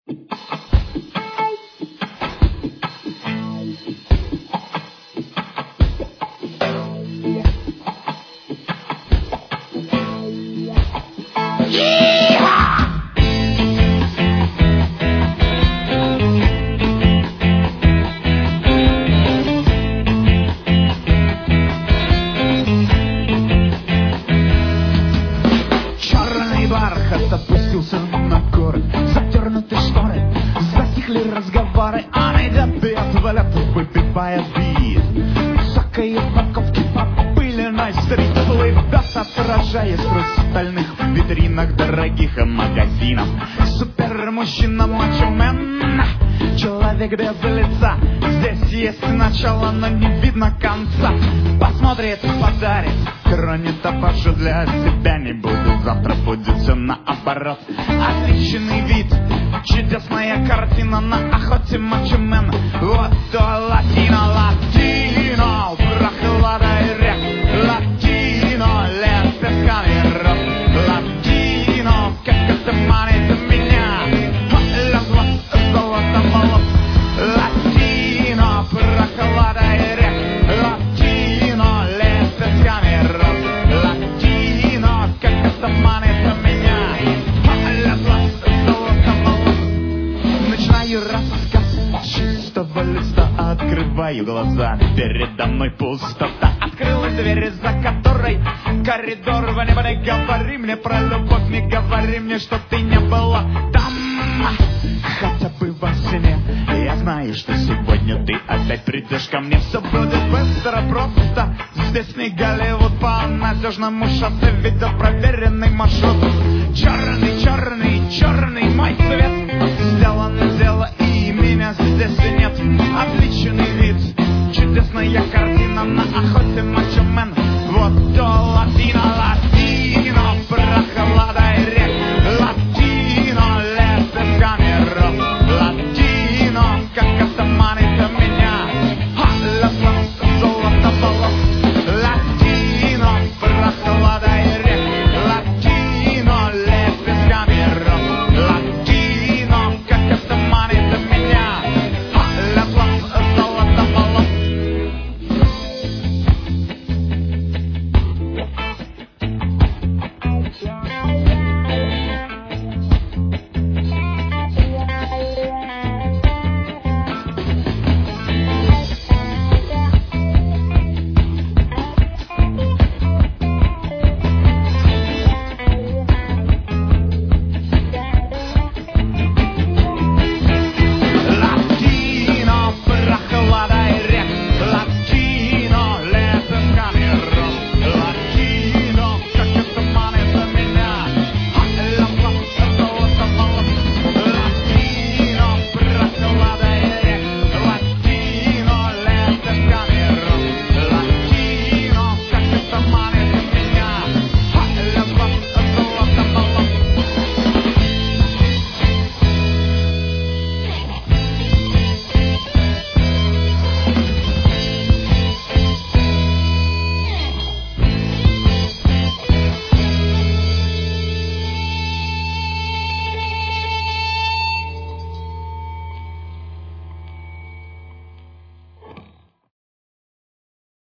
Опустился на горы, затернуты шторы, затихли разговоры. Она идет без валет, выпивая бит, цокает парковки по пыленой стрит. Плывет, отражаясь в хрустальных витринах дорогих магазинов. Супермужчина, мачомен, человек без лица. Здесь есть начало, но не видно конца. Посмотрит, подарит, тронет, обожжет для себя. Не будет, завтра будет все наоборот. Отличный вид, чудесная картина на охоте мачомен. Вот то латино, латино, прохлада и рек. Латино, лес песками роз. Латино, как это манит меня. Лезло золото волос. Латино, прохлада и рек. Латино, лес песками роз. Латино, как это манит меня. Лезло золото волос. Начинаю рассказ чистого листа, открываю глаза, передо мной пустота. Открылась дверь, за которой коридор в небо. Не говори мне про любовь, не говори мне, что ты не была там, хотя бы во сне. Я знаю, что сегодня ты опять придешь ко мне. Все будет быстро, просто. Здесь не Голливуд, по надежному шоссе ведет проверенный маршрут. Черный, черный, черный мой цвет.